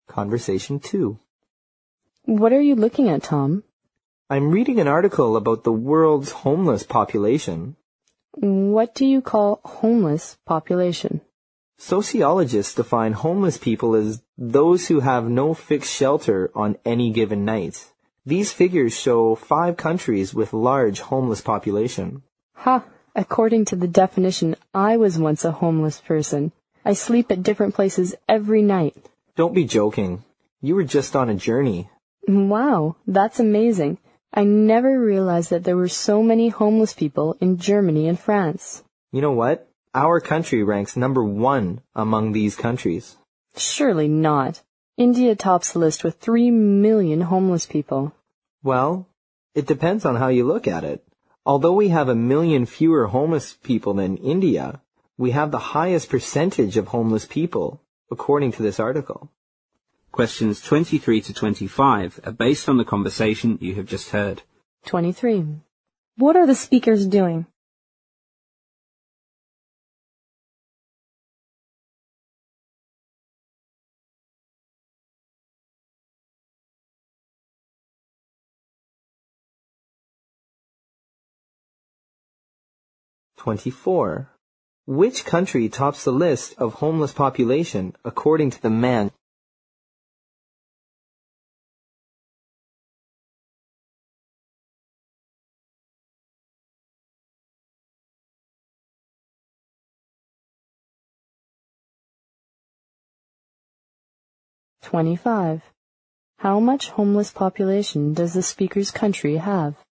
Conversation 2. What are you looking at, Tom? I'm reading an article about the world's homeless population. What do you call homeless population? Sociologists define homeless people as those who have no fixed shelter on any given night. These figures show 5 countries with large homeless population. According to the definition, I was once a homeless person. I sleep at different places every night. Don't be joking. You were just on a journey. Wow, that's amazing. I never realized that there were so many homeless people in Germany and France. You know what? Our country ranks number 1 among these countries. Surely not. India tops the list with 3 million homeless people. Well, it depends on how you look at it. Although we have 1 million fewer homeless people than India, we have the highest percentage of homeless people, according to this article. Questions 23 to 25 are based on the conversation you have just heard. 23. What are the speakers doing? (24) Which country tops the list of homeless population according to the man? (25) How much homeless population does the speaker's country have?